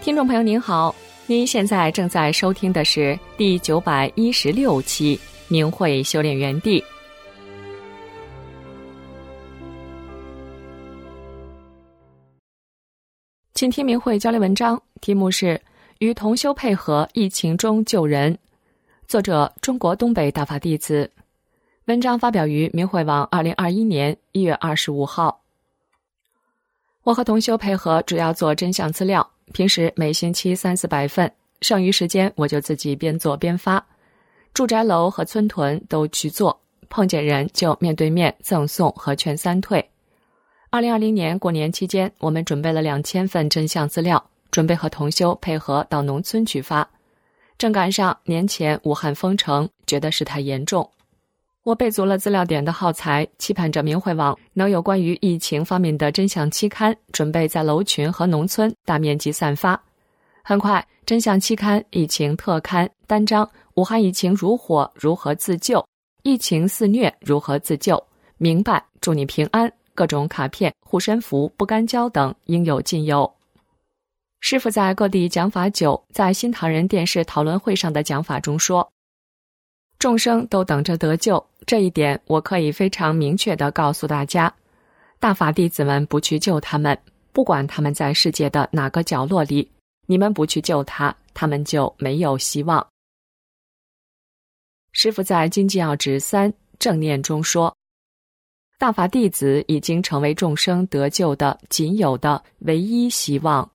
听众朋友您好，您现在正在收听的是第916期明慧修炼园地。请听明慧交流文章，题目是与同修配合疫情中救人，作者中国东北大法弟子。文章发表于明慧网2021年1月25号。我和同修配合主要做真相资料，平时每星期300-400份，剩余时间我就自己边做边发。住宅楼和村屯都去做，碰见人就面对面赠送和劝3退。2020年过年期间，我们准备了2000份真相资料，准备和同修配合到农村去发。正赶上年前武汉封城，觉得事态严重。我备足了资料点的耗材，期盼着明慧网能有关于疫情方面的真相期刊，准备在楼群和农村大面积散发。很快，真相期刊、疫情特刊、单章、武汉疫情如火，如何自救？疫情肆虐，如何自救？明白，祝你平安。各种卡片、护身符、不干胶等应有尽有。师父在各地讲法久，在新唐人电视讨论会上的讲法中说，众生都等着得救，这一点我可以非常明确地告诉大家，大法弟子们不去救他们，不管他们在世界的哪个角落里，你们不去救他，他们就没有希望。师父在经济要旨3正念中说，大法弟子已经成为众生得救的仅有的唯一希望。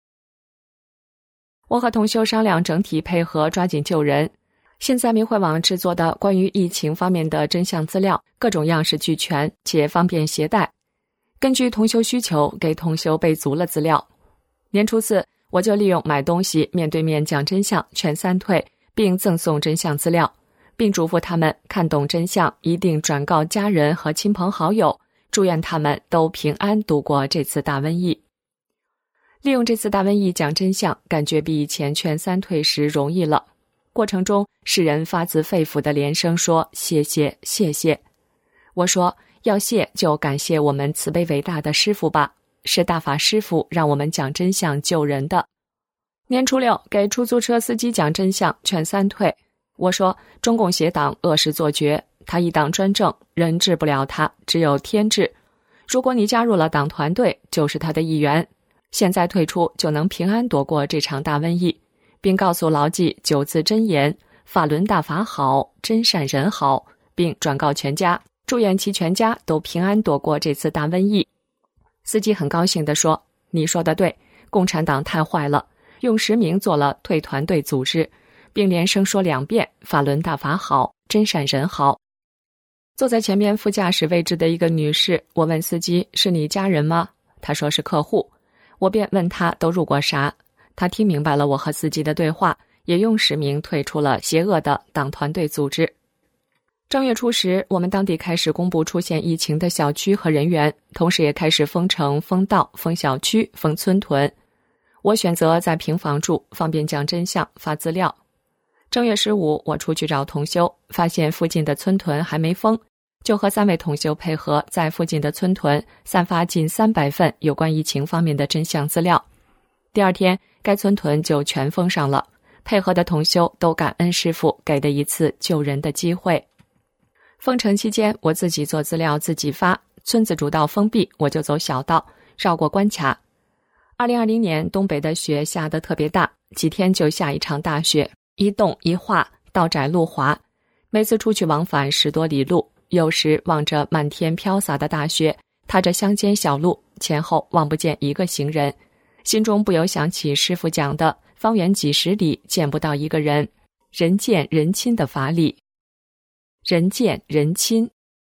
我和同修商量整体配合，抓紧救人。现在明慧网制作的关于疫情方面的真相资料，各种样式俱全且方便携带。根据同修需求，给同修备足了资料。年初4，我就利用买东西面对面讲真相，劝3退，并赠送真相资料，并嘱咐他们看懂真相一定转告家人和亲朋好友，祝愿他们都平安度过这次大瘟疫。利用这次大瘟疫讲真相，感觉比以前劝3退时容易了。过程中，世人发自肺腑的连声说谢谢谢谢。我说要谢就感谢我们慈悲伟大的师父吧，是大法师父让我们讲真相救人的。年初6，给出租车司机讲真相，劝3退。我说中共邪党恶事做绝，他一党专政，人治不了他，只有天治。如果你加入了党团队，就是他的一员，现在退出就能平安躲过这场大瘟疫，并告诉牢记9字真言，法轮大法好，真善人好，并转告全家，祝愿其全家都平安躲过这次大瘟疫。司机很高兴地说，你说得对，共产党太坏了，用实名做了退团队组织，并连声说2遍法轮大法好，真善人好。坐在前面副驾驶位置的一个女士，我问司机，是你家人吗？她说是客户。我便问她都入过啥，她听明白了我和司机的对话，也用实名退出了邪恶的党团队组织。正月初10，我们当地开始公布出现疫情的小区和人员，同时也开始封城、封道、封小区、封村屯。我选择在平房住，方便讲真相、发资料。正月15，我出去找同修，发现附近的村屯还没封，就和3位同修配合，在附近的村屯散发近300份有关疫情方面的真相资料。第2天，该村屯就全封上了，配合的同修都感恩师父给的一次救人的机会。封城期间，我自己做资料自己发，村子主道封闭，我就走小道，绕过关卡。2020年东北的雪下得特别大，几天就下一场大雪，一冻一化，道窄路滑，每次出去往返10多里路，有时望着漫天飘洒的大雪，踏着乡间小路，前后望不见一个行人，心中不由想起师父讲的方圆几十里见不到一个人，人见人亲的法理。人见人亲。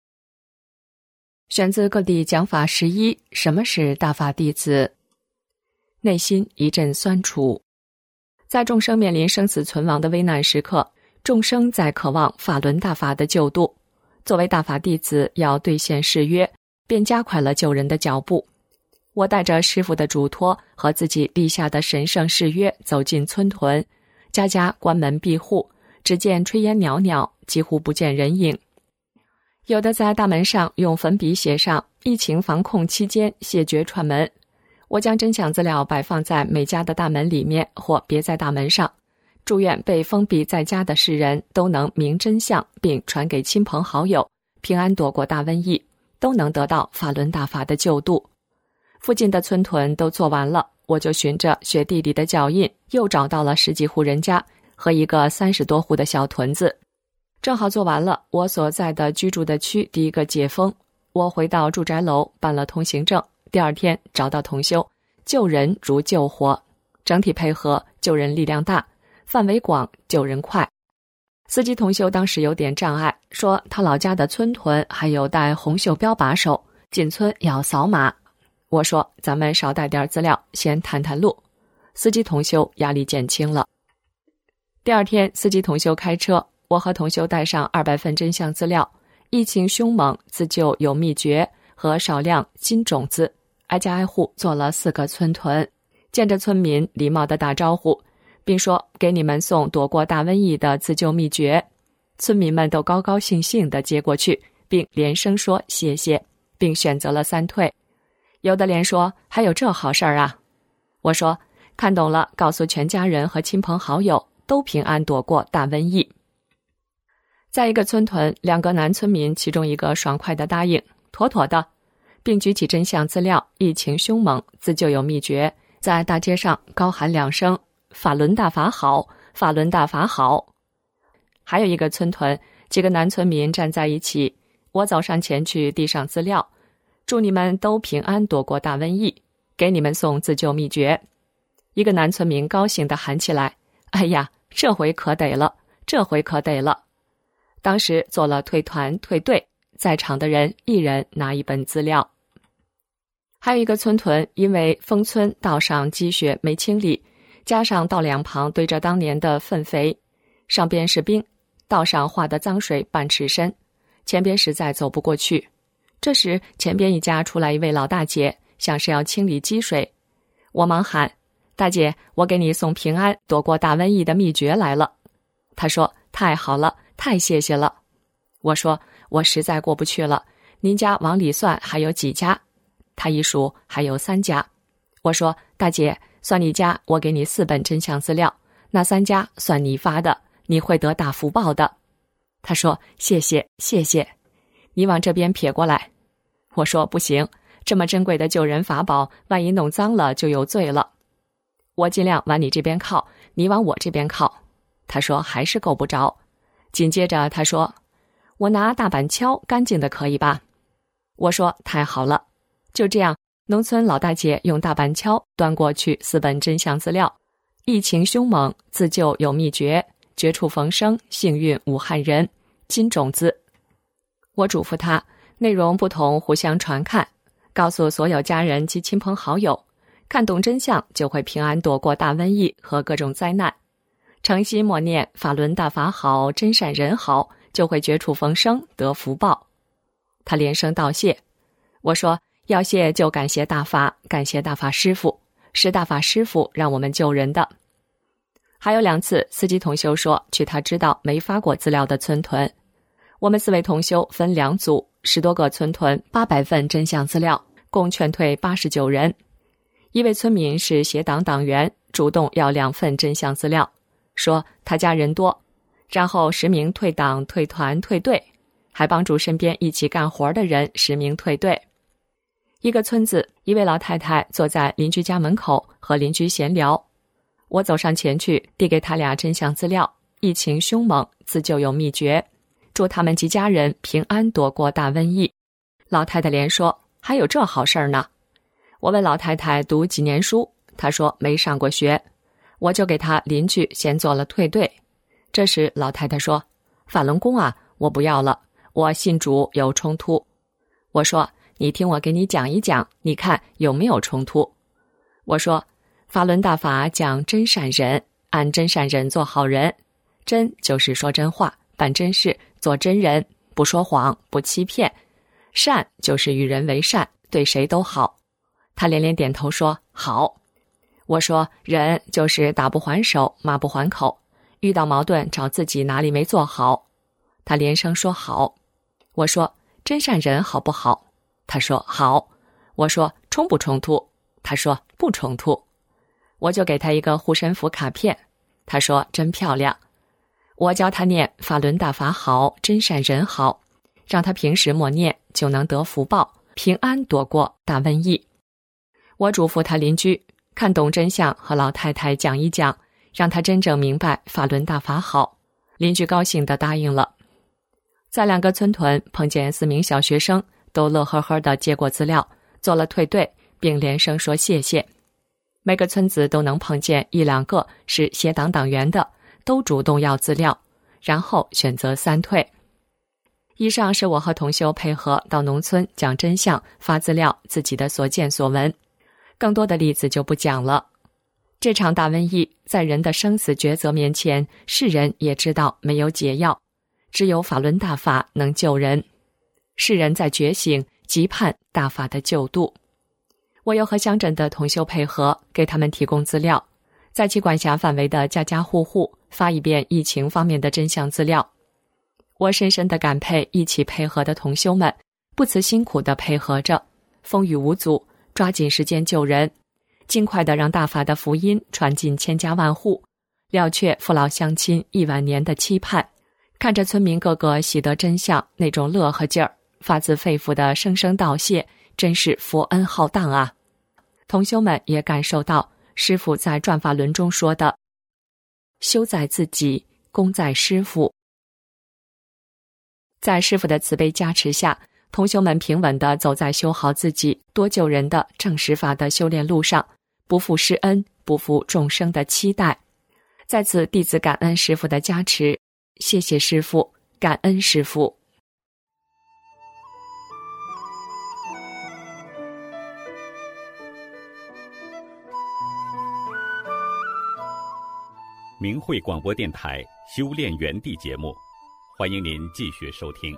选自各地讲法11，什么是大法弟子？内心一阵酸楚。在众生面临生死存亡的危难时刻，众生在渴望法轮大法的救度，作为大法弟子要兑现誓约，便加快了救人的脚步。我带着师父的嘱托和自己立下的神圣誓约走进村屯，家家关门闭户，只见炊烟袅袅，几乎不见人影。有的在大门上用粉笔写上疫情防控期间谢绝串门。 我将真相资料摆放在每家的大门里面或别在大门上，祝愿被封闭在家的世人都能明真相，并传给亲朋好友，平安躲过大瘟疫，都能得到法轮大法的救度。附近的村屯都做完了，我就循着雪地里的脚印，又找到了10几户人家和一个30多户的小屯子。正好做完了，我所在的居住的区第一个解封，我回到住宅楼办了通行证，第2天找到同修，救人如救火，整体配合，救人力量大，范围广，救人快。司机同修当时有点障碍，说他老家的村屯还有带红袖标把手，进村要扫码。我说咱们少带点资料，先探探路。司机同修压力减轻了。第2天，司机同修开车，我和同修带上200份真相资料，疫情凶猛，自救有秘诀和少量金种子，挨家挨户做了4个村屯，见着村民礼貌地打招呼，并说给你们送躲过大瘟疫的自救秘诀。村民们都高高兴兴地接过去，并连声说谢谢，并选择了3退。有的连说还有这好事儿啊。我说看懂了，告诉全家人和亲朋好友都平安躲过大瘟疫。在一个村屯，2个男村民其中一个爽快地答应妥妥的，并举起真相资料，疫情凶猛，自救有秘诀，在大街上高喊2声法轮大法好，法轮大法好。还有一个村屯，几个男村民站在一起，我走上前去递上资料，祝你们都平安躲过大瘟疫，给你们送自救秘诀。一个男村民高兴地喊起来，哎呀，这回可得了，这回可得了。当时做了退团退队，在场的人一人拿1本资料。还有一个村屯，因为封村道上积雪没清理，加上道两旁堆着当年的粪肥，上边是冰，道上化的脏水半尺深，前边实在走不过去。这时前边一家出来一位老大姐，像是要清理积水。我忙喊，大姐，我给你送平安躲过大瘟疫的秘诀来了。她说太好了，太谢谢了。我说我实在过不去了，您家往里算还有几家？她一数还有3家。我说大姐，算你家，我给你4本真相资料，那3家算你发的，你会得大福报的。她说谢谢谢谢，你往这边撇过来。我说不行，这么珍贵的救人法宝，万一弄脏了就有罪了。我尽量往你这边靠，你往我这边靠。他说还是够不着。紧接着他说，我拿大板锹干净的可以吧？我说太好了。就这样，农村老大姐用大板锹端过去4本真相资料，疫情凶猛，自救有秘诀，绝处逢生，幸运武汉人，金种子。我嘱咐他，内容不同互相传看，告诉所有家人及亲朋好友，看懂真相就会平安躲过大瘟疫和各种灾难。诚心默念法轮大法好，真善人好，就会绝处逢生，得福报。他连声道谢。我说要谢就感谢大法，感谢大法师父，是大法师父让我们救人的。还有2次，司机同修说去他知道没发过资料的村屯，我们4位同修分2组，10多个村屯，800份真相资料，共劝退89人。一位村民是协党党员，主动要2份真相资料，说他家人多，然后实名退党退团退队，还帮助身边一起干活的人实名退队。一个村子，一位老太太坐在邻居家门口和邻居闲聊，我走上前去递给他俩真相资料，疫情凶猛，自救有秘诀，祝他们及家人平安躲过大瘟疫。老太太连说还有这好事儿呢。我问老太太读几年书，她说没上过学。我就给她邻居先做了退队。这时老太太说，法轮功啊，我不要了，我信主有冲突。我说你听我给你讲一讲，你看有没有冲突。我说法轮大法讲真善忍，按真善忍做好人，真就是说真话，办真事，做真人，不说谎，不欺骗，善就是与人为善，对谁都好。他连连点头说好。我说忍就是打不还手，骂不还口，遇到矛盾找自己哪里没做好。他连声说好。我说真善忍好不好？他说好。我说冲不冲突？ 他说不冲突。我就给他一个护身符卡片，他说真漂亮。我教他念法轮大法好，真善人好，让他平时默念就能得福报，平安躲过大瘟疫。我嘱咐他邻居看懂真相，和老太太讲一讲，让他真正明白法轮大法好。邻居高兴地答应了。在2个村屯碰见4名小学生，都乐呵呵地接过资料，做了退队，并连声说谢谢。每个村子都能碰见1、2个是协党党员的，都主动要资料，然后选择3退。以上是我和同修配合到农村讲真相、发资料自己的所见所闻，更多的例子就不讲了。这场大瘟疫在人的生死抉择面前，世人也知道没有解药，只有法轮大法能救人。世人在觉醒，急盼大法的救度。我又和乡镇的同修配合，给他们提供资料，在其管辖范围的家家户户发一遍疫情方面的真相资料。我深深地感佩一起配合的同修们，不辞辛苦地配合着，风雨无阻，抓紧时间救人，尽快地让大法的福音传进千家万户，了却父老乡亲1万年的期盼。看着村民个个喜得真相，那种乐呵劲儿，发自肺腑的声声道谢，真是佛恩浩荡啊！同修们也感受到师父在转法轮中说的修在自己，功在师父。在师父的慈悲加持下，同修们平稳地走在修好自己、多救人的正实法的修炼路上，不负师恩，不负众生的期待。在此，弟子感恩师父的加持，谢谢师父，感恩师父。 明慧广播电台修炼园地节目，欢迎您继续收听。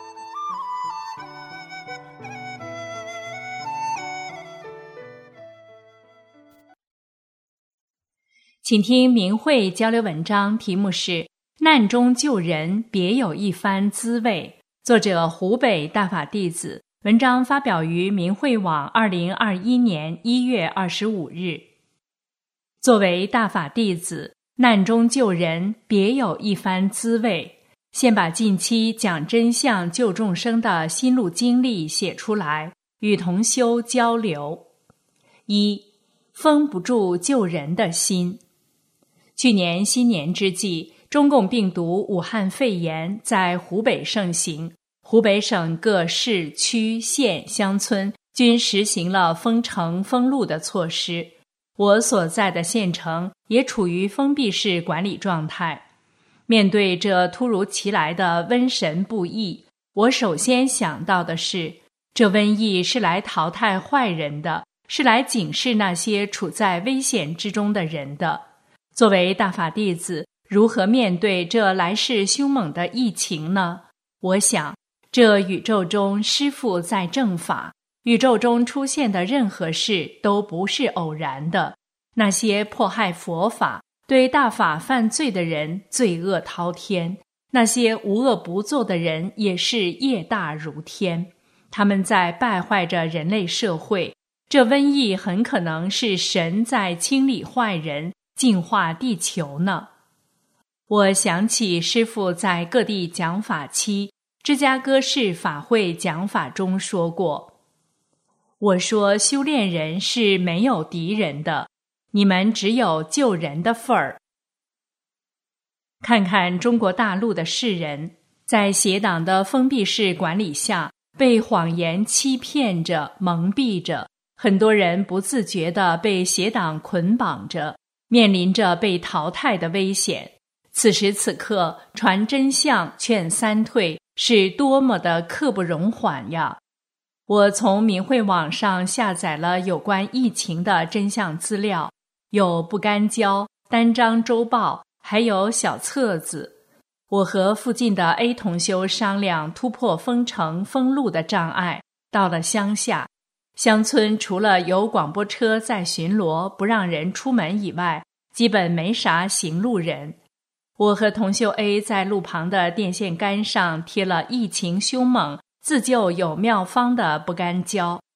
请听明慧交流文章，题目是难中救人，别有一番滋味，作者湖北大法弟子，文章发表于明慧网2021年1月25日。作为大法弟子，难中救人，别有一番滋味。先把近期讲真相救众生的心路经历写出来，与同修交流。1. 封不住救人的心。去年新年之际，中共病毒武汉肺炎在湖北盛行，湖北省各市区县乡村均实行了封城封路的措施。我所在的县城也处于封闭式管理状态。面对这突如其来的瘟神不义，我首先想到的是，这瘟疫是来淘汰坏人的，是来警示那些处在危险之中的人的。作为大法弟子，如何面对这来势凶猛的疫情呢？我想，这宇宙中师父在正法，宇宙中出现的任何事都不是偶然的。那些迫害佛法、对大法犯罪的人，罪恶滔天；那些无恶不作的人，也是业大如天。他们在败坏着人类社会。这瘟疫很可能是神在清理坏人，净化地球呢。我想起师父在各地讲法期，芝加哥市法会讲法中说过，我说修炼人是没有敌人的，你们只有救人的份儿。看看中国大陆的世人，在邪党的封闭式管理下，被谎言欺骗着、蒙蔽着，很多人不自觉地被邪党捆绑着，面临着被淘汰的危险。此时此刻，传真相、劝三退，是多么的刻不容缓呀！我从明慧网上下载了有关疫情的真相资料，有不干胶、单张周报，还有小册子。我和附近的 A 同修商量突破封城封路的障碍，到了乡下，乡村除了有广播车在巡逻不让人出门以外，基本没啥行路人。我和同修 A 在路旁的电线杆上贴了疫情凶猛、自救有妙方的不干胶。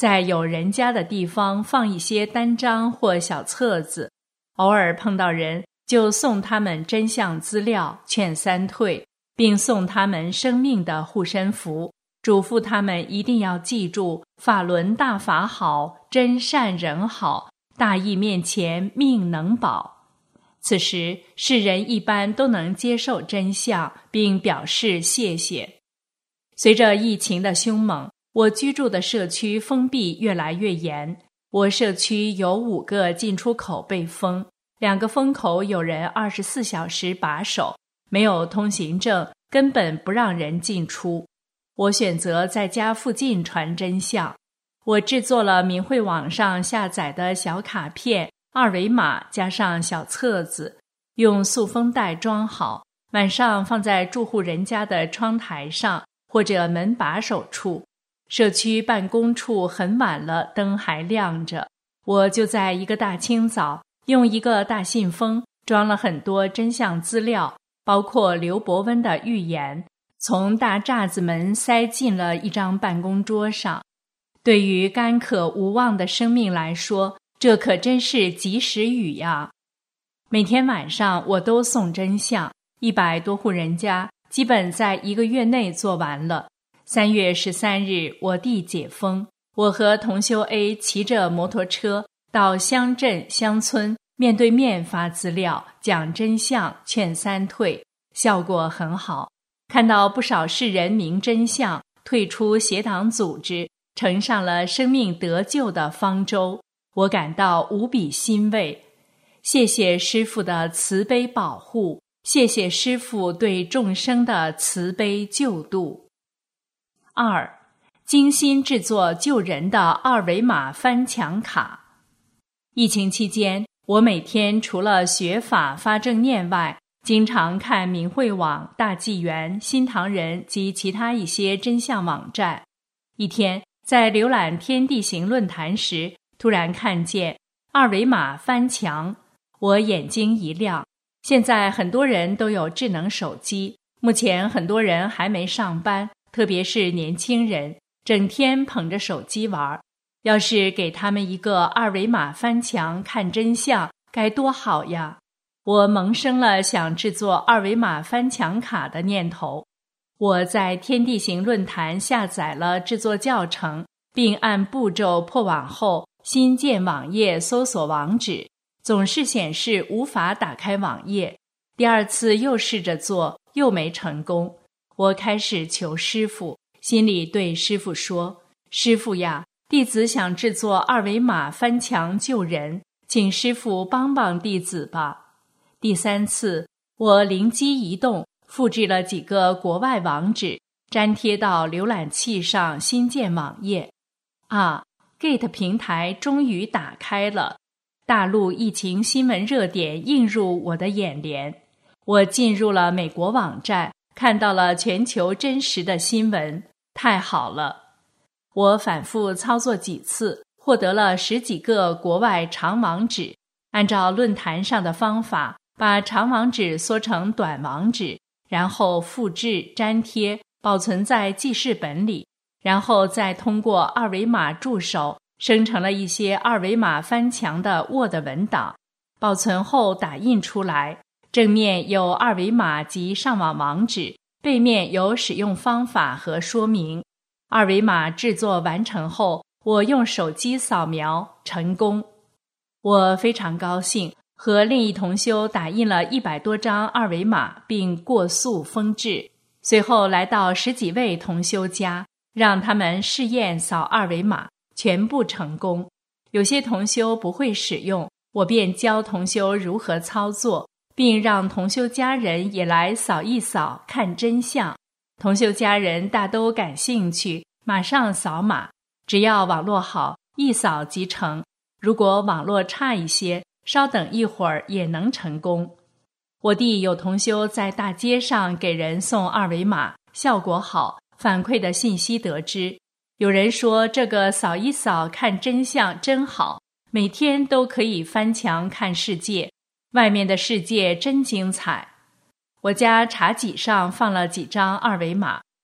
在有人家的地方放一些单张或小册子，偶尔碰到人就送他们真相资料，劝三退，并送他们生命的护身符，嘱咐他们一定要记住法轮大法好，真善人好，大义面前命能保。此时世人一般都能接受真相，并表示谢谢。随着疫情的凶猛，我居住的社区封闭越来越严。我社区有5个进出口被封，2个封口有人24小时把守，没有通行证根本不让人进出。我选择在家附近传真相。我制作了明慧网上下载的小卡片、二维码加上小册子，用塑封袋装好，晚上放在住户人家的窗台上或者门把手处。社区办公处很晚了，灯还亮着，我就在一个大清早用一个大信封装了很多真相资料，包括刘伯温的预言，从大栅子门塞进了一张办公桌上。对于干渴无望的生命来说，这可真是及时雨呀！每天晚上我都送真相，100多户人家基本在1个月内做完了。3月13日我弟解封，我和同修 A 骑着摩托车到乡镇乡村面对面发资料，讲真相，劝三退，效果很好。看到不少世人明真相，退出邪党组织，乘上了生命得救的方舟，我感到无比欣慰。谢谢师父的慈悲保护，谢谢师父对众生的慈悲救度。2. 精心制作救人的二维码翻墙卡。疫情期间，我每天除了学法发正念外，经常看明慧网、大纪元、新唐人及其他一些真相网站。一天，在浏览天地行论坛时，突然看见二维码翻墙，我眼睛一亮。现在很多人都有智能手机，目前很多人还没上班，特别是年轻人，整天捧着手机玩。要是给他们一个二维码翻墙看真相，该多好呀！我萌生了想制作二维码翻墙卡的念头。我在天地行论坛下载了制作教程，并按步骤破网后，新建网页搜索网址，总是显示无法打开网页。第2次又试着做，又没成功。我开始求师父，心里对师父说：师父呀，弟子想制作二维码翻墙救人，请师父帮帮弟子吧。第3次，我灵机一动，复制了几个国外网址，粘贴到浏览器上新建网页。Gate 平台终于打开了，大陆疫情新闻热点映入我的眼帘。我进入了美国网站，看到了全球真实的新闻，太好了！我反复操作几次，获得了10几个国外长网址，按照论坛上的方法，把长网址缩成短网址，然后复制粘贴，保存在记事本里，然后再通过二维码助手生成了一些二维码翻墙的 Word 文档，保存后打印出来，正面有二维码及上网网址，背面有使用方法和说明。二维码制作完成后，我用手机扫描，成功。我非常高兴，和另一同修打印了100多张二维码，并过塑封制。随后来到10几位同修家，让他们试验扫二维码，全部成功。有些同修不会使用，我便教同修如何操作，并让同修家人也来扫一扫，看真相。同修家人大都感兴趣，马上扫码，只要网络好，一扫即成。如果网络差一些，稍等一会儿也能成功。我弟有同修在大街上给人送二维码，效果好，反馈的信息得知。有人说这个扫一扫看真相真好，每天都可以翻墙看世界，外面的世界真精彩。我家茶几上放了几张二维码，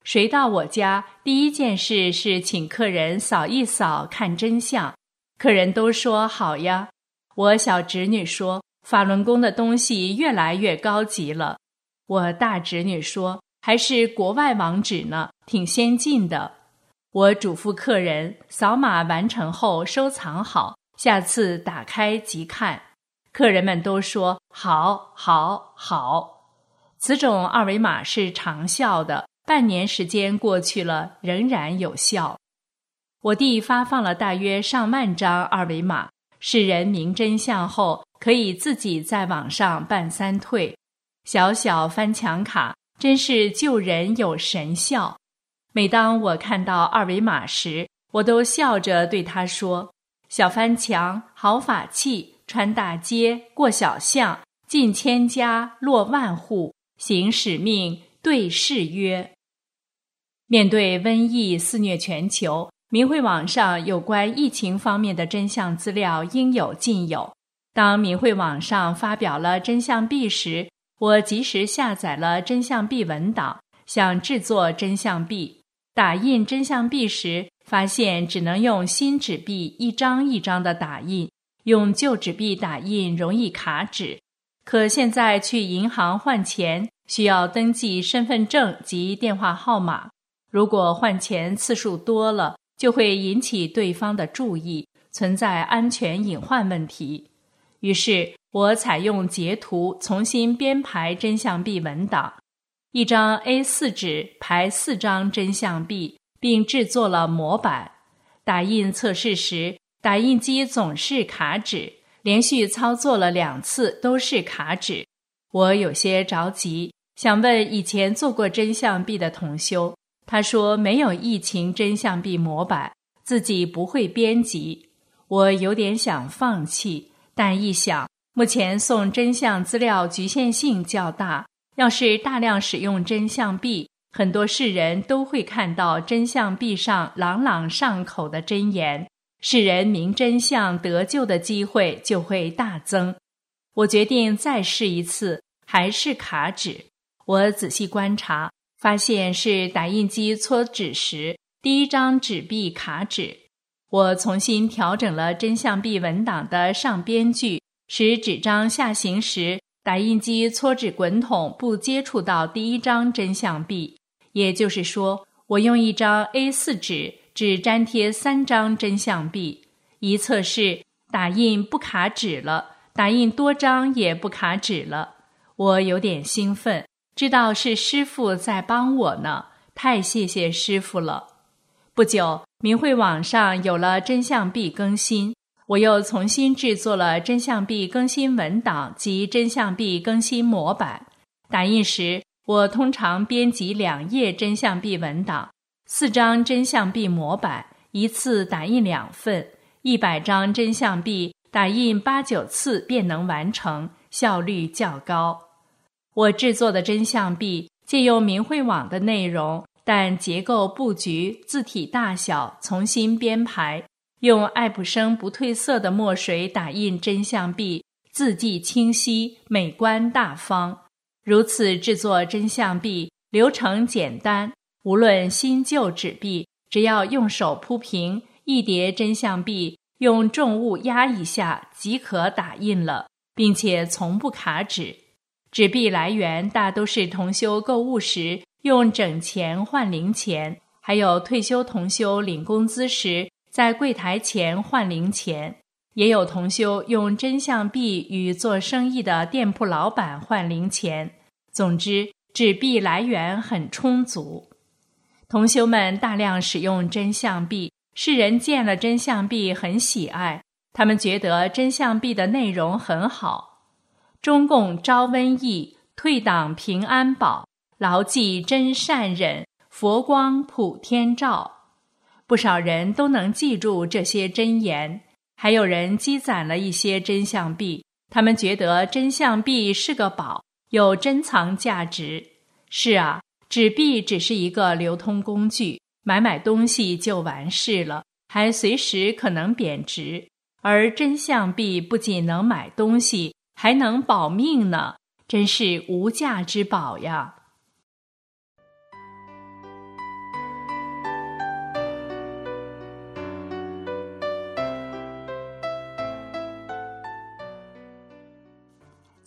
谁到我家，第一件事是请客人扫一扫看真相。客人都说好呀。我小侄女说，法轮功的东西越来越高级了。我大侄女说，还是国外网址呢，挺先进的。我嘱咐客人扫码完成后收藏好，下次打开即看。客人们都说好好好。此种二维码是长效的，半年时间过去了，仍然有效。我弟发放了大约上万张二维码，世人明真相后，可以自己在网上办3退。小小翻墙卡真是救人有神效。每当我看到二维码时，我都笑着对他说：小翻墙，好法器，穿大街，过小巷，进千家，落万户，行使命，对誓约。面对瘟疫肆虐全球，明慧网上有关疫情方面的真相资料应有尽有。当明慧网上发表了真相币时，我及时下载了真相币文档，想制作真相币。打印真相币时，发现只能用新纸币一张一张的打印，用旧纸币打印容易卡纸。可现在去银行换钱，需要登记身份证及电话号码。如果换钱次数多了，就会引起对方的注意，存在安全隐患问题。于是我采用截图重新编排真相币文档，一张 A4 纸排4张真相币，并制作了模板。打印测试时，打印机总是卡纸，连续操作了2次都是卡纸。我有些着急，想问以前做过真相币的同修，他说没有疫情真相币模板，自己不会编辑。我有点想放弃，但一想，目前送真相资料局限性较大，要是大量使用真相币，很多世人都会看到真相币上朗朗上口的真言，世人明真相得救的机会就会大增。我决定再试一次，还是卡纸。我仔细观察，发现是打印机搓纸时，第一张纸币卡纸。我重新调整了真相币文档的上边句，使纸张下行时，打印机搓纸滚筒不接触到第一张真相币。也就是说，我用一张 A4 纸只粘贴3张真相币。一测试，打印不卡纸了，打印多张也不卡纸了。我有点兴奋，知道是师父在帮我呢，太谢谢师父了。不久，明慧网上有了真相币更新，我又重新制作了真相币更新文档及真相币更新模板。打印时，我通常编辑2页真相币文档，4张真相币模板，一次打印2份，100张真相币打印8-9次便能完成，效率较高。我制作的真相币借用明慧网的内容，但结构布局、字体大小重新编排，用爱普生不褪色的墨水打印真相币，字迹清晰，美观大方。如此制作真相币，流程简单，无论新旧纸币，只要用手铺平一叠真相币，用重物压一下即可打印了，并且从不卡纸。纸币来源大都是同修购物时用整钱换零钱，还有退休同修领工资时在柜台前换零钱，也有同修用真相币与做生意的店铺老板换零钱。总之，纸币来源很充足。同修们大量使用真相币，世人见了真相币很喜爱，他们觉得真相币的内容很好。中共招瘟疫，退党平安保，牢记真善忍，佛光普天照。不少人都能记住这些真言，还有人积攒了一些真相币，他们觉得真相币是个宝，有珍藏价值。是啊，纸币只是一个流通工具，买东西就完事了，还随时可能贬值。而真相币不仅能买东西，还能保命呢，真是无价之宝呀。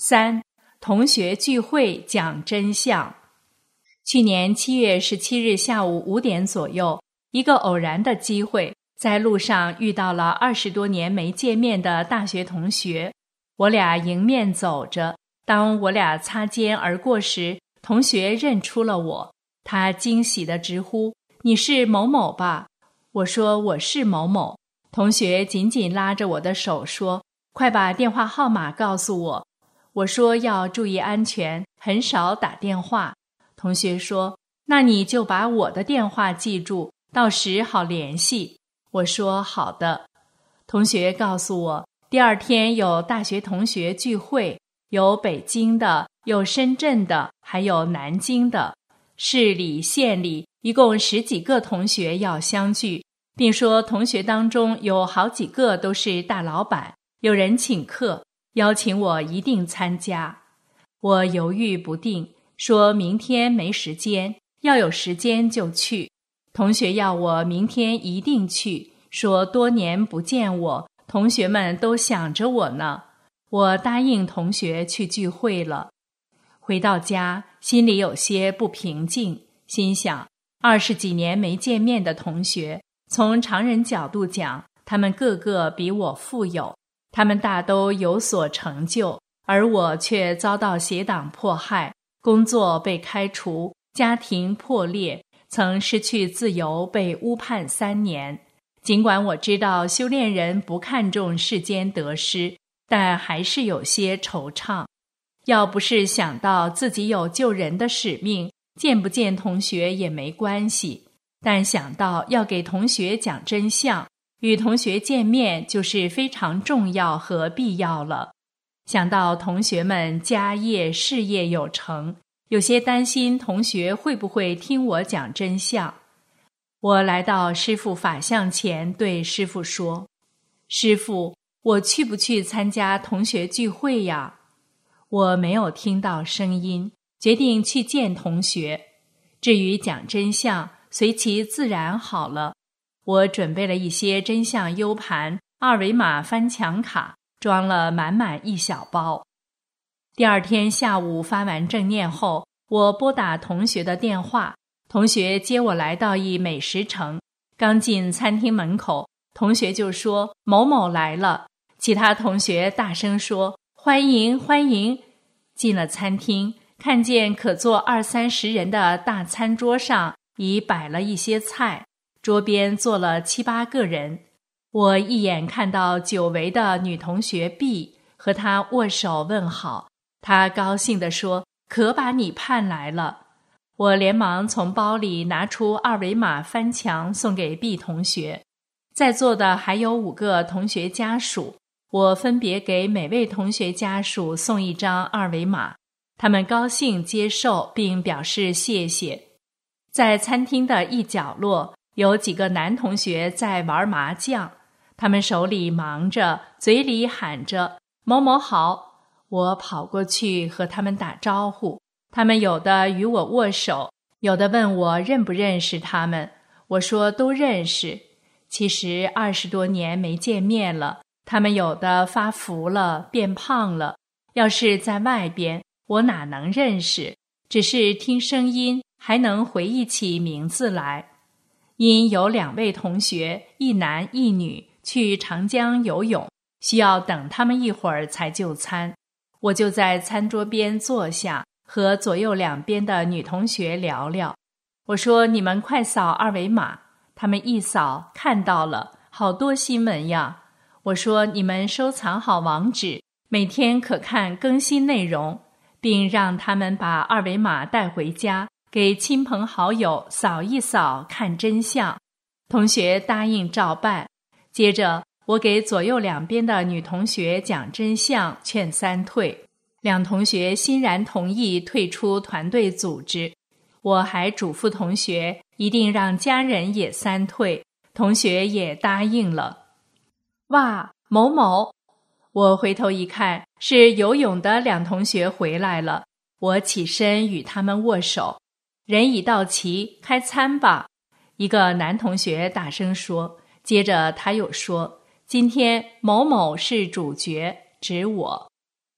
3. 同学聚会讲真相。去年7月17日下午5点左右，一个偶然的机会，在路上遇到了20多年没见面的大学同学。我俩迎面走着，当我俩擦肩而过时，同学认出了我，他惊喜地直呼：“你是某某吧？”我说：“我是某某。”同学紧紧拉着我的手说：“快把电话号码告诉我。”我说：“要注意安全，很少打电话。”同学说：“那你就把我的电话记住，到时好联系。”我说：“好的。”同学告诉我，第二天有大学同学聚会，有北京的，有深圳的，还有南京的，市里县里一共10几个同学要相聚，并说同学当中有好几个都是大老板，有人请客，邀请我一定参加。我犹豫不定，说明天没时间，要有时间就去。同学要我明天一定去，说多年不见我，同学们都想着我呢。我答应同学去聚会了。回到家，心里有些不平静，心想20几年没见面的同学，从常人角度讲，他们个个比我富有，他们大都有所成就，而我却遭到邪党迫害，工作被开除，家庭破裂，曾失去自由，被误判3年。尽管我知道修炼人不看重世间得失，但还是有些惆怅。要不是想到自己有救人的使命，见不见同学也没关系，但想到要给同学讲真相，与同学见面就是非常重要和必要了。想到同学们家业事业有成，有些担心同学会不会听我讲真相。我来到师父法像前，对师父说：“师父，我去不去参加同学聚会呀？”我没有听到声音，决定去见同学。至于讲真相，随其自然好了。我准备了一些真相 U 盘、2维码翻墙卡，装了满满一小包。第二天下午发完正念后，我拨打同学的电话，同学接我来到一美食城。刚进餐厅门口，同学就说：“某某来了。”其他同学大声说：“欢迎欢迎！”进了餐厅，看见可坐20-30人的大餐桌上已摆了一些菜，桌边坐了7、8个人。我一眼看到久违的女同学 B， 和她握手问好。她高兴地说：“可把你盼来了。”我连忙从包里拿出2维码翻墙送给 B 同学。在座的还有5个同学家属，我分别给每位同学家属送一张2维码，他们高兴接受并表示谢谢。在餐厅的一角落，有几个男同学在玩麻将，他们手里忙着，嘴里喊着“某某好”。我跑过去和他们打招呼，他们有的与我握手，有的问我认不认识他们。我说都认识。其实20多年没见面了，他们有的发福了，变胖了。要是在外边，我哪能认识？只是听声音，还能回忆起名字来。因有2位同学，一男一女，去长江游泳，需要等他们一会儿才就餐。我就在餐桌边坐下，和左右两边的女同学聊聊。我说：“你们快扫2维码。”他们一扫，看到了，好多新闻呀。我说：“你们收藏好网址，每天可看更新内容，并让他们把2维码带回家，给亲朋好友扫一扫，看真相。”同学答应照办。接着我给左右两边的女同学讲真相，劝3退。2同学欣然同意退出团队组织。我还嘱咐同学一定让家人也3退，同学也答应了。哇，某某！我回头一看，是游泳的2同学回来了。我起身与他们握手。人已到齐，开餐吧。一个男同学大声说，接着他又说：“今天某某是主角，指我。”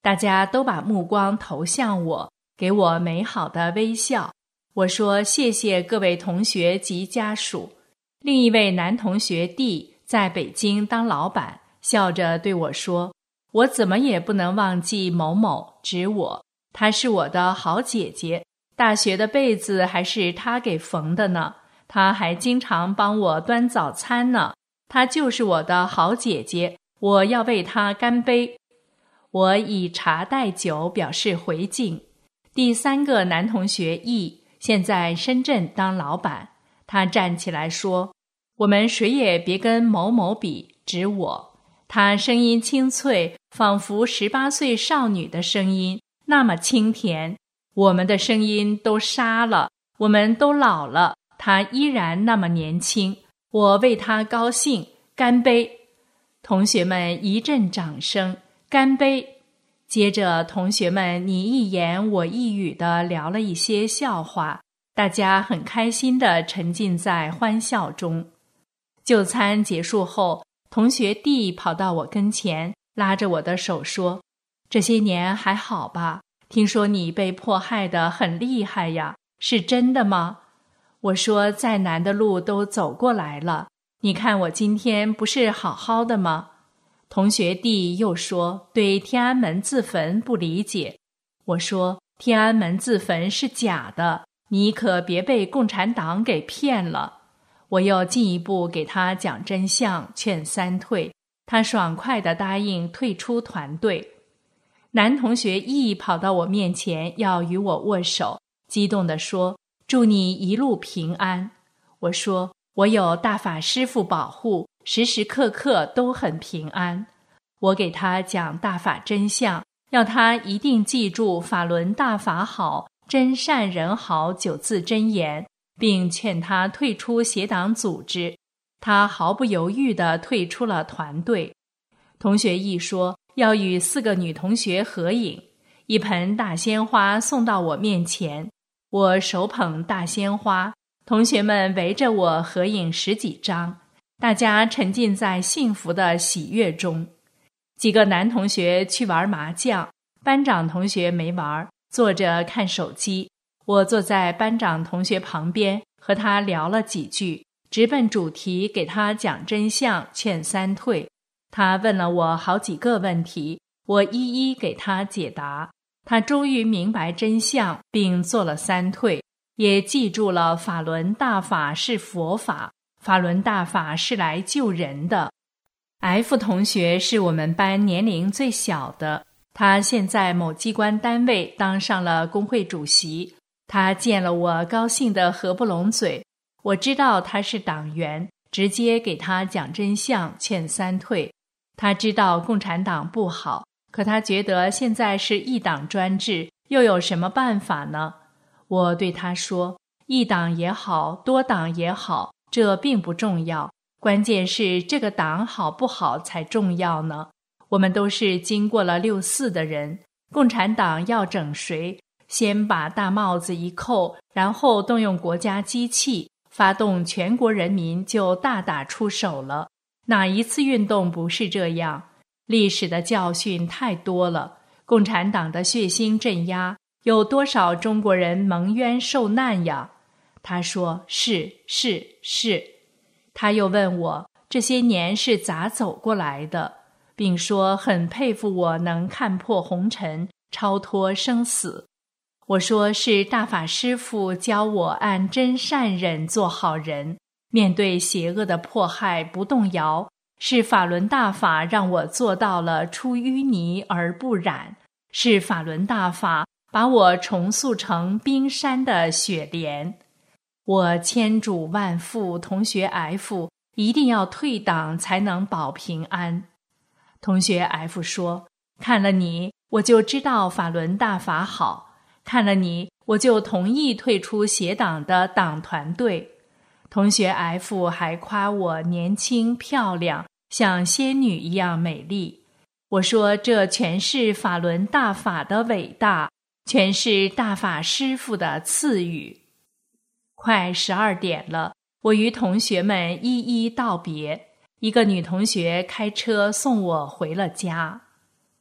大家都把目光投向我，给我美好的微笑。我说谢谢各位同学及家属。另一位男同学D在北京当老板，笑着对我说，我怎么也不能忘记某某，指我，她是我的好姐姐，大学的被子还是她给缝的呢，她还经常帮我端早餐呢，她就是我的好姐姐，我要为她干杯。我以茶代酒表示回敬。第三个男同学 E 现在深圳当老板，他站起来说，我们谁也别跟某某比，指我。他声音清脆，仿佛18岁少女的声音，那么清甜。我们的声音都沙了，我们都老了，他依然那么年轻。我为他高兴，干杯！同学们一阵掌声，干杯！接着同学们你一言我一语地聊了一些笑话，大家很开心地沉浸在欢笑中。就餐结束后，同学 D 跑到我跟前，拉着我的手说，这些年还好吧？听说你被迫害得很厉害呀，是真的吗？我说再难的路都走过来了，你看我今天不是好好的吗？同学 D 又说对天安门自焚不理解。我说天安门自焚是假的，你可别被共产党给骗了。我又进一步给他讲真相，劝三退，他爽快地答应退出团队。男同学 E 跑到我面前要与我握手，激动地说，祝你一路平安。我说我有大法师父保护，时时刻刻都很平安。我给他讲大法真相，要他一定记住法轮大法好，真善人好9字真言，并劝他退出邪党组织。他毫不犹豫地退出了团队。同学 E 说要与4个女同学合影，一盆大鲜花送到我面前，我手捧大鲜花，同学们围着我合影10几张，大家沉浸在幸福的喜悦中。几个男同学去玩麻将，班长同学没玩，坐着看手机。我坐在班长同学旁边，和他聊了几句，直奔主题给他讲真相，劝三退。他问了我好几个问题，我一一给他解答。他终于明白真相，并做了三退，也记住了法轮大法是佛法，法轮大法是来救人的。F 同学是我们班年龄最小的，他现在某机关单位当上了工会主席。他见了我高兴得合不拢嘴，我知道他是党员，直接给他讲真相，劝三退。他知道共产党不好，可他觉得现在是一党专制，又有什么办法呢？我对他说，一党也好，多党也好，这并不重要，关键是这个党好不好才重要呢。我们都是经过了6·4的人，共产党要整谁，先把大帽子一扣，然后动用国家机器，发动全国人民就大打出手了。哪一次运动不是这样？历史的教训太多了，共产党的血腥镇压，有多少中国人蒙冤受难呀？他说是。他又问我这些年是咋走过来的，并说很佩服我能看破红尘，超脱生死。我说是大法师父教我按真善忍做好人，面对邪恶的迫害不动摇，是法轮大法让我做到了出淤泥而不染，是法轮大法把我重塑成冰山的雪莲。我千嘱万咐同学 F 一定要退党才能保平安。同学 F 说，看了你我就知道法轮大法好，看了你我就同意退出邪党的党团队。同学 F 还夸我年轻漂亮，像仙女一样美丽。我说这全是法轮大法的伟大，全是大法师父的赐予。快12点了，我与同学们一一道别，一个女同学开车送我回了家。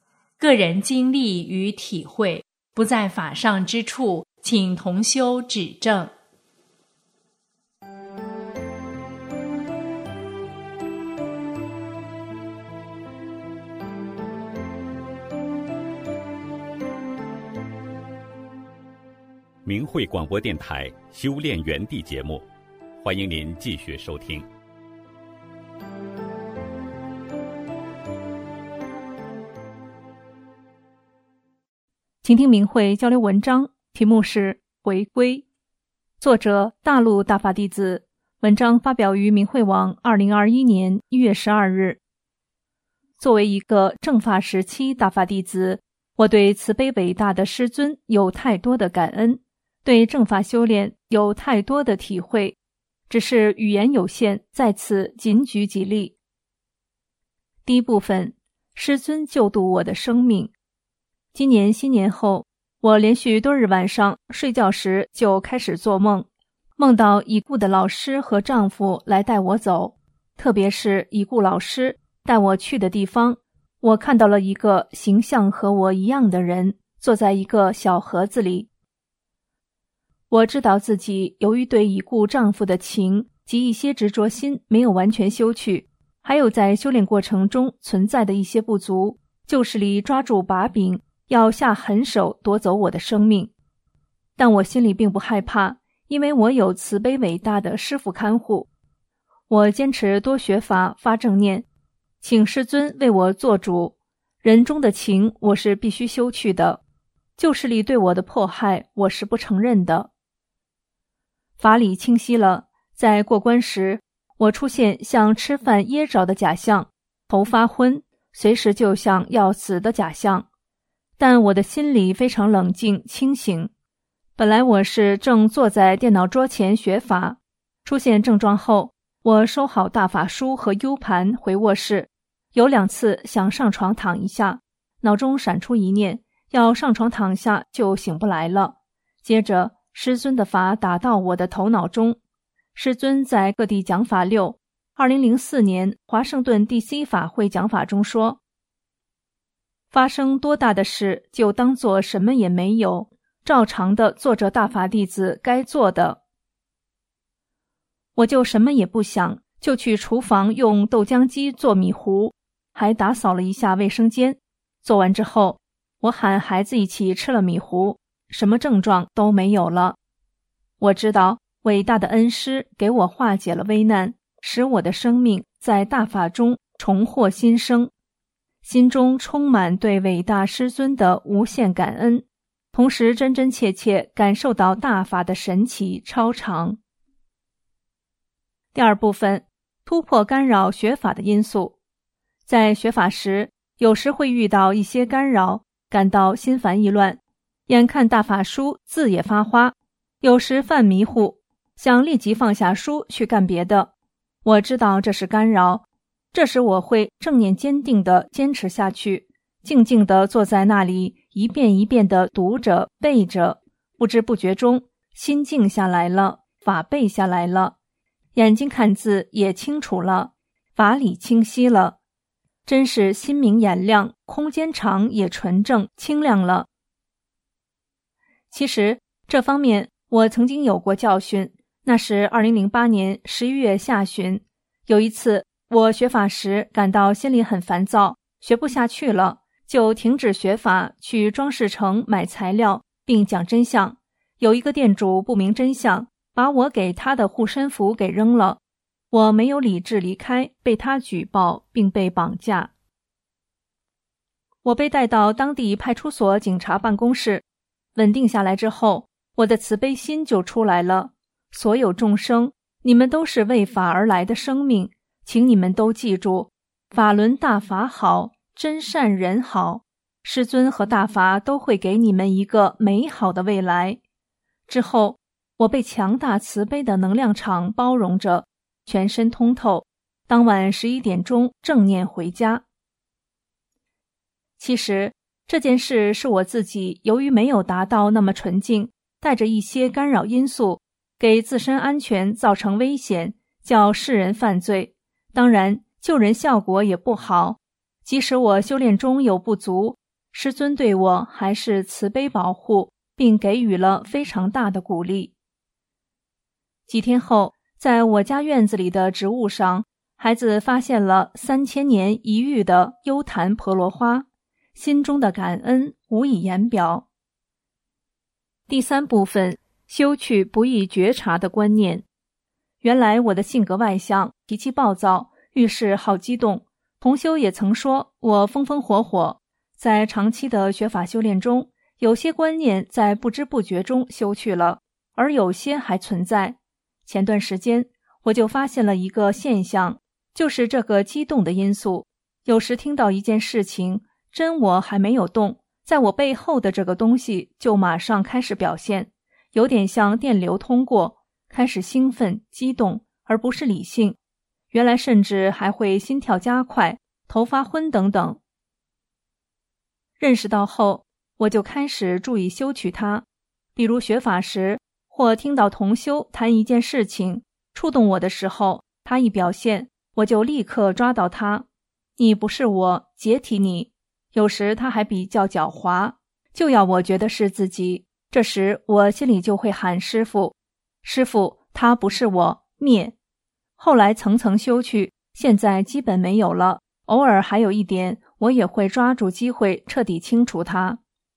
个人经历与体会，不在法上之处，请同修指正。 明慧广播电台修炼园地节目，欢迎您继续收听。 请听明慧交流文章，题目是回归，作者大陆大法弟子，文章发表于明慧网2021年1月12日。作为一个正法时期大法弟子，我对慈悲伟大的师尊有太多的感恩，对正法修炼有太多的体会，只是语言有限，在此仅举几例。第一部分，师尊救度我的生命。今年新年后，我连续多日晚上睡觉时就开始做梦，梦到已故的老师和丈夫来带我走，特别是已故老师带我去的地方，我看到了一个形象和我一样的人，坐在一个小盒子里。我知道自己由于对已故丈夫的情及一些执着心没有完全修去，还有在修炼过程中存在的一些不足，旧势力抓住把柄，要下狠手夺走我的生命。但我心里并不害怕，因为我有慈悲伟大的师父看护。我坚持多学法，发正念，请师尊为我做主。人中的情我是必须修去的，旧势力对我的迫害我是不承认的。法理清晰了，在过关时，我出现像吃饭噎着的假象，头发昏，随时就像要死的假象。但我的心里非常冷静清醒。本来我是正坐在电脑桌前学法，出现症状后，我收好大法书和 U 盘回卧室，有2次想上床躺一下，脑中闪出一念，要上床躺下就醒不来了。接着师尊的法打到我的头脑中。师尊在各地讲法6 2004年华盛顿 DC 法会讲法中说，发生多大的事就当作什么也没有，照常的做着大法弟子该做的。我就什么也不想，就去厨房用豆浆机做米糊，还打扫了一下卫生间。做完之后，我喊孩子一起吃了米糊，什么症状都没有了。我知道伟大的恩师给我化解了危难，使我的生命在大法中重获新生，心中充满对伟大师尊的无限感恩，同时真真切切感受到大法的神奇超常。第二部分，突破干扰学法的因素。在学法时，有时会遇到一些干扰，感到心烦意乱，眼看大法书字也发花，有时犯迷糊，想立即放下书去干别的。我知道这是干扰，这时我会正念坚定地坚持下去，静静地坐在那里，一遍一遍地读着背着，不知不觉中心静下来了，法背下来了，眼睛看字也清楚了，法理清晰了，真是心明眼亮，空间场也纯正清亮了。其实这方面我曾经有过教训，那是2008年11月下旬，有一次我学法时感到心里很烦躁，学不下去了，就停止学法，去装饰城买材料并讲真相。有一个店主不明真相，把我给他的护身符给扔了，我没有理智离开，被他举报并被绑架。我被带到当地派出所警察办公室，稳定下来之后，我的慈悲心就出来了。所有众生，你们都是为法而来的生命，请你们都记住，法轮大法好，真善人好，师尊和大法都会给你们一个美好的未来。之后，我被强大慈悲的能量场包容着，全身通透，当晚11点钟正念回家。其实这件事是我自己由于没有达到那么纯净，带着一些干扰因素，给自身安全造成危险，叫世人犯罪。当然救人效果也不好，即使我修炼中有不足， 师尊对我还是慈悲保护，并给予了非常大的鼓励。几天后，在我家院子里的植物上，孩子发现了3000年一遇的幽檀婆罗花，心中的感恩无以言表。第3部分，修去不易觉察的观念。原来我的性格外向，脾气暴躁，遇事好激动。同修也曾说我风风火火。在长期的学法修炼中，有些观念在不知不觉中修去了，而有些还存在。前段时间我就发现了一个现象，就是这个激动的因素。有时听到一件事情，真我还没有动，在我背后的这个东西就马上开始表现，有点像电流通过，开始兴奋激动，而不是理性。原来甚至还会心跳加快，头发昏等等。认识到后，我就开始注意修取它。比如学法时，或听到同修谈一件事情触动我的时候，他一表现，我就立刻抓到他。你不是我，解体你。有时他还比较狡猾，就要我觉得是自己。这时我心里就会喊师父，师父，他不是我，灭。后来层层修去，现在基本没有了，偶尔还有一点，我也会抓住机会彻底清除它。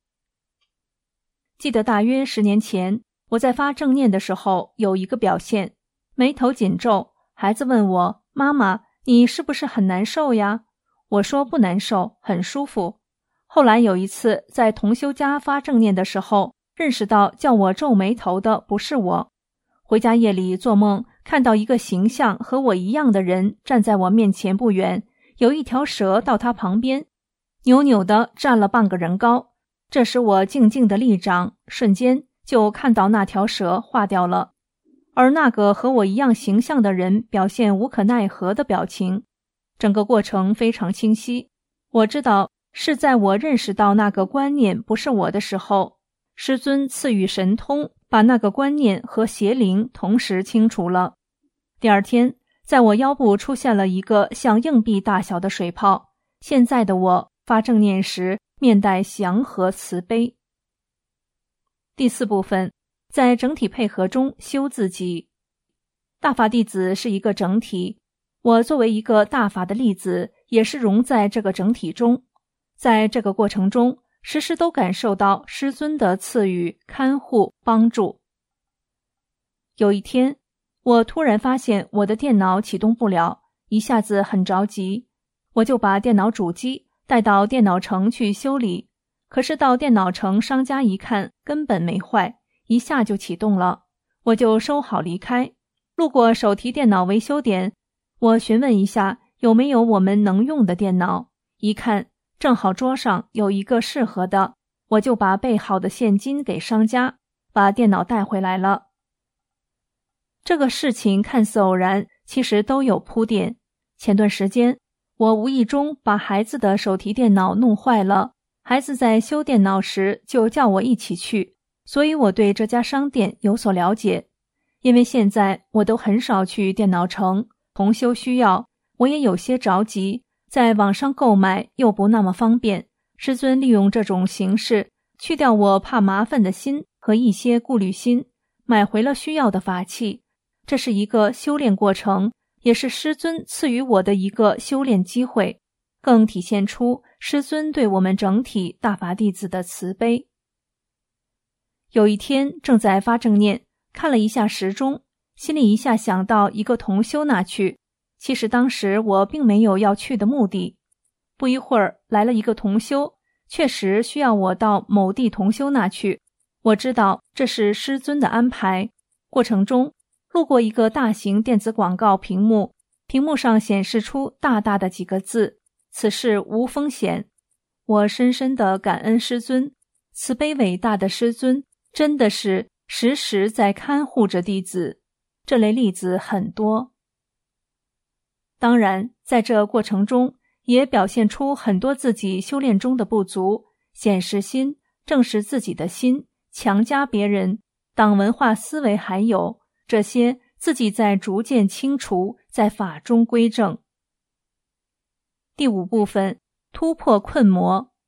记得大约10年前，我在发正念的时候有一个表现，眉头紧皱，孩子问我，妈妈，你是不是很难受呀？我说不难受，很舒服。后来有一次在同修家发正念的时候，认识到叫我皱眉头的不是我。回家夜里做梦，看到一个形象和我一样的人站在我面前不远，有一条蛇到他旁边，扭扭地站了半个人高。这时我静静地立掌，瞬间就看到那条蛇化掉了，而那个和我一样形象的人表现无可奈何的表情。整个过程非常清晰，我知道是在我认识到那个观念不是我的时候，师尊赐予神通，把那个观念和邪灵同时清除了。第二天，在我腰部出现了一个像硬币大小的水泡。现在的我发正念时，面带祥和慈悲。第4部分，在整体配合中修自己。大法弟子是一个整体，我作为一个大法的弟子，也是融在这个整体中。在这个过程中，时时都感受到师尊的赐予、看护、帮助。有一天，我突然发现我的电脑启动不了，一下子很着急，我就把电脑主机带到电脑城去修理。可是到电脑城商家一看，根本没坏，一下就启动了。我就收好离开，路过手提电脑维修点，我询问一下有没有我们能用的电脑，一看正好桌上有一个适合的，我就把备好的现金给商家，把电脑带回来了。这个事情看似偶然，其实都有铺垫。前段时间，我无意中把孩子的手提电脑弄坏了，孩子在修电脑时就叫我一起去，所以我对这家商店有所了解。因为现在我都很少去电脑城，同修需要，我也有些着急，在网上购买又不那么方便。师尊利用这种形式，去掉我怕麻烦的心和一些顾虑心，买回了需要的法器。这是一个修炼过程，也是师尊赐予我的一个修炼机会，更体现出师尊对我们整体大法弟子的慈悲。有一天正在发正念，看了一下时钟，心里一下想到一个同修那去。其实当时我并没有要去的目的。不一会儿来了一个同修，确实需要我到某地同修那去。我知道这是师尊的安排。过程中路过一个大型电子广告屏幕，屏幕上显示出大大的几个字，此事无风险。我深深地感恩师尊，慈悲伟大的师尊真的是时时在看护着弟子。这类例子很多。当然在这过程中也表现出很多自己修炼中的不足，显示心，正视自己的心，强加别人，党文化思维，还有这些自己在逐渐清除，在法中归正。第5部分，突破困魔。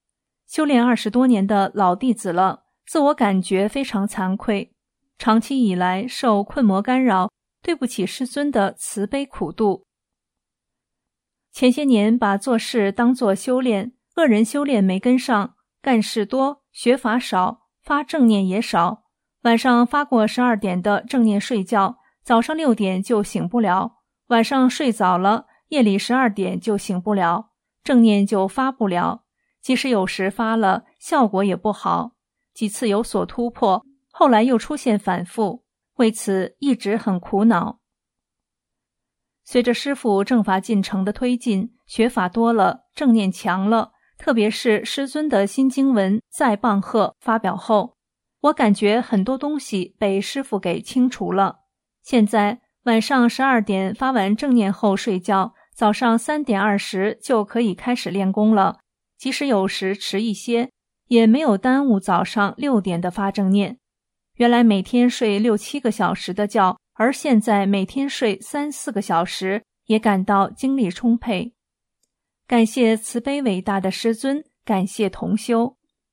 修炼20多年的老弟子了，自我感觉非常惭愧，长期以来受困魔干扰，对不起师尊的慈悲苦度。前些年把做事当作修炼，个人修炼没跟上，干事多，学法少，发正念也少。晚上发过12点的正念睡觉，早上6点就醒不了，晚上睡早了，夜里12点就醒不了，正念就发不了。即使有时发了，效果也不好，几次有所突破，后来又出现反复，为此一直很苦恼。随着师父正法进程的推进，学法多了，正念强了，特别是师尊的新经文在棒喝发表后，我感觉很多东西被师父给清除了。现在晚上12点发完正念后睡觉，早上3点20就可以开始练功了，即使有时迟一些，也没有耽误早上6点的发正念。原来每天睡6、7个小时的觉，而现在每天睡3、4个小时，也感到精力充沛。感谢慈悲伟大的师尊，感谢同修。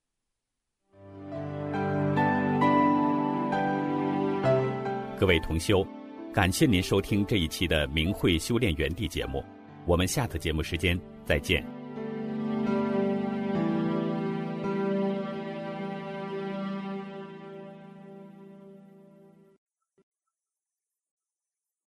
各位同修，感谢您收听这一期的明慧修炼园地节目，我们下次节目时间再见。